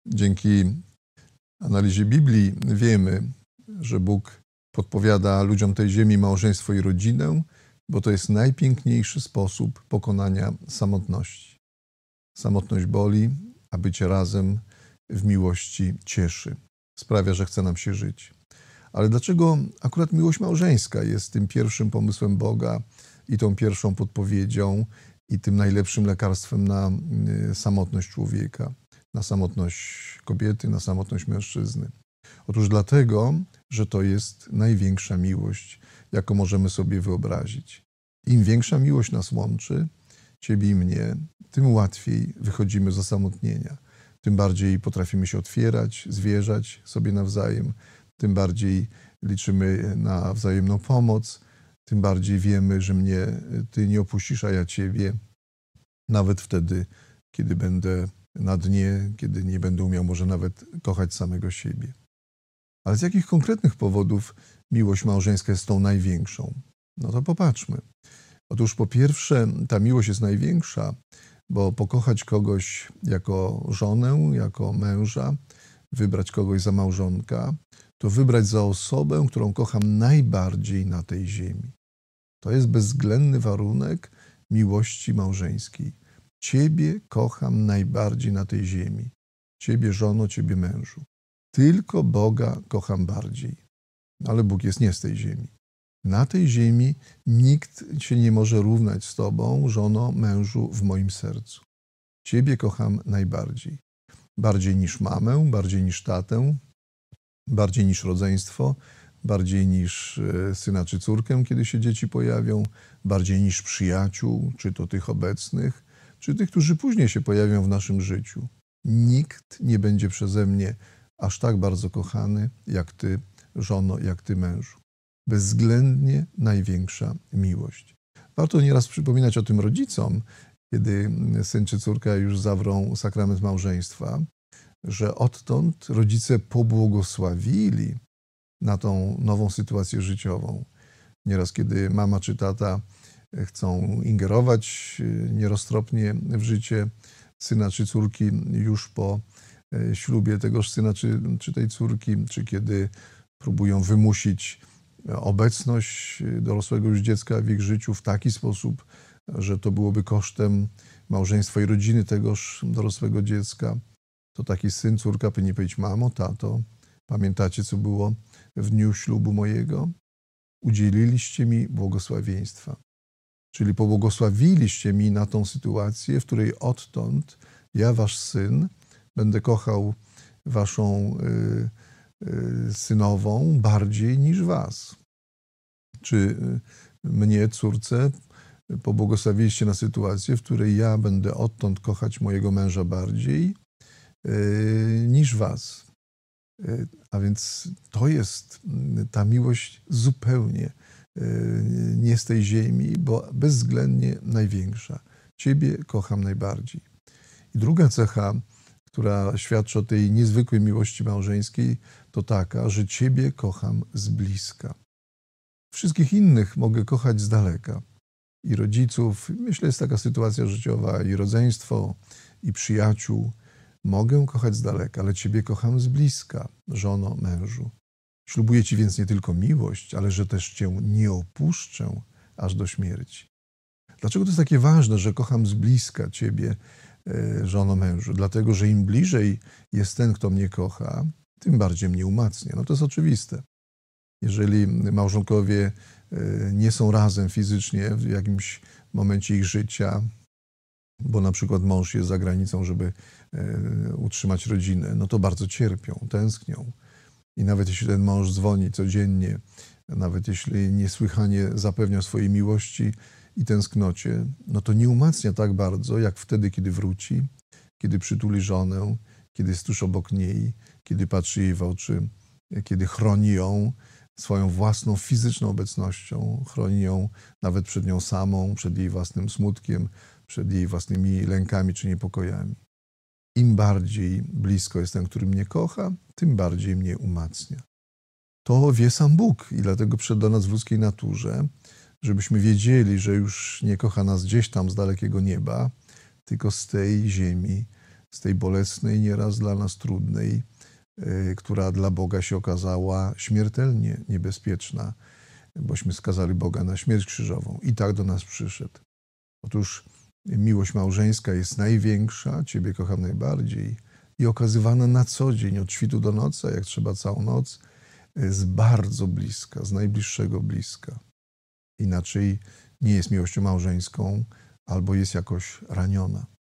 Dzięki analizie Biblii wiemy, że Bóg podpowiada ludziom tej ziemi małżeństwo i rodzinę, bo to jest najpiękniejszy sposób pokonania samotności. Samotność boli, a bycie razem w miłości cieszy. Sprawia, że chce nam się żyć. Ale dlaczego akurat miłość małżeńska jest tym pierwszym pomysłem Boga i tą pierwszą podpowiedzią i tym najlepszym lekarstwem na samotność człowieka, na samotność kobiety, na samotność mężczyzny? Otóż dlatego, że to jest największa miłość, jaką możemy sobie wyobrazić. Im większa miłość nas łączy, ciebie i mnie, tym łatwiej wychodzimy z osamotnienia. Tym bardziej potrafimy się otwierać, zwierzać sobie nawzajem, tym bardziej liczymy na wzajemną pomoc, tym bardziej wiemy, że mnie ty nie opuścisz, a ja ciebie, nawet wtedy, kiedy będę na dnie, kiedy nie będę umiał może nawet kochać samego siebie. Ale z jakich konkretnych powodów miłość małżeńska jest tą największą? No to popatrzmy. Otóż po pierwsze, ta miłość jest największa, bo pokochać kogoś jako żonę, jako męża, wybrać kogoś za małżonka, to wybrać za osobę, którą kocham najbardziej na tej ziemi. To jest bezwzględny warunek miłości małżeńskiej. Ciebie kocham najbardziej na tej ziemi. Ciebie żono, ciebie mężu. Tylko Boga kocham bardziej. Ale Bóg jest nie z tej ziemi. Na tej ziemi nikt się nie może równać z Tobą, żono, mężu, w moim sercu. Ciebie kocham najbardziej. Bardziej niż mamę, bardziej niż tatę, bardziej niż rodzeństwo, bardziej niż syna czy córkę, kiedy się dzieci pojawią, bardziej niż przyjaciół, czy to tych obecnych, czy tych, którzy później się pojawią w naszym życiu. Nikt nie będzie przeze mnie aż tak bardzo kochany, jak Ty, żono, jak Ty, mężu. Bezwzględnie największa miłość. Warto nieraz przypominać o tym rodzicom, kiedy syn czy córka już zawrą sakrament małżeństwa, że odtąd rodzice pobłogosławili na tą nową sytuację życiową. Nieraz, kiedy mama czy tata chcą ingerować nieroztropnie w życie syna czy córki już po ślubie tegoż syna czy tej córki, czy kiedy próbują wymusić obecność dorosłego już dziecka w ich życiu w taki sposób, że to byłoby kosztem małżeństwa i rodziny tegoż dorosłego dziecka, to taki syn, córka powinni powiedzieć: mamo, tato, pamiętacie, co było w dniu ślubu mojego? Udzieliliście mi błogosławieństwa. Czyli pobłogosławiliście mi na tą sytuację, w której odtąd ja, wasz syn, będę kochał waszą synową bardziej niż was. Czy mnie, córce, pobłogosławiliście na sytuację, w której ja będę odtąd kochać mojego męża bardziej niż was. A więc to jest ta miłość zupełnie nie z tej ziemi, bo bezwzględnie największa. Ciebie kocham najbardziej. I druga cecha, która świadczy o tej niezwykłej miłości małżeńskiej, to taka, że Ciebie kocham z bliska. Wszystkich innych mogę kochać z daleka. I rodziców, myślę, jest taka sytuacja życiowa, i rodzeństwo, i przyjaciół. Mogę kochać z daleka, ale Ciebie kocham z bliska, żono, mężu. Ślubuję Ci więc nie tylko miłość, ale że też Cię nie opuszczę aż do śmierci. Dlaczego to jest takie ważne, że kocham z bliska Ciebie, żono, mężu? Dlatego, że im bliżej jest ten, kto mnie kocha, tym bardziej mnie umacnia. No to jest oczywiste. Jeżeli małżonkowie nie są razem fizycznie w jakimś momencie ich życia, bo na przykład mąż jest za granicą, żeby utrzymać rodzinę, no to bardzo cierpią, tęsknią. I nawet jeśli ten mąż dzwoni codziennie, nawet jeśli niesłychanie zapewnia swojej miłości i tęsknocie, no to nie umacnia tak bardzo, jak wtedy, kiedy wróci, kiedy przytuli żonę, kiedy jest tuż obok niej, kiedy patrzy jej w oczy, kiedy chroni ją swoją własną fizyczną obecnością, chroni ją nawet przed nią samą, przed jej własnym smutkiem, przed jej własnymi lękami czy niepokojami. Im bardziej blisko jest ten, który mnie kocha, tym bardziej mnie umacnia. To wie sam Bóg i dlatego przyszedł do nas w ludzkiej naturze, żebyśmy wiedzieli, że już nie kocha nas gdzieś tam z dalekiego nieba, tylko z tej ziemi, z tej bolesnej, nieraz dla nas trudnej, która dla Boga się okazała śmiertelnie niebezpieczna, bośmy skazali Boga na śmierć krzyżową. I tak do nas przyszedł. Otóż miłość małżeńska jest największa, Ciebie kocham najbardziej i okazywana na co dzień, od świtu do nocy, a jak trzeba całą noc, z bardzo bliska, z najbliższego bliska. Inaczej nie jest miłością małżeńską albo jest jakoś raniona.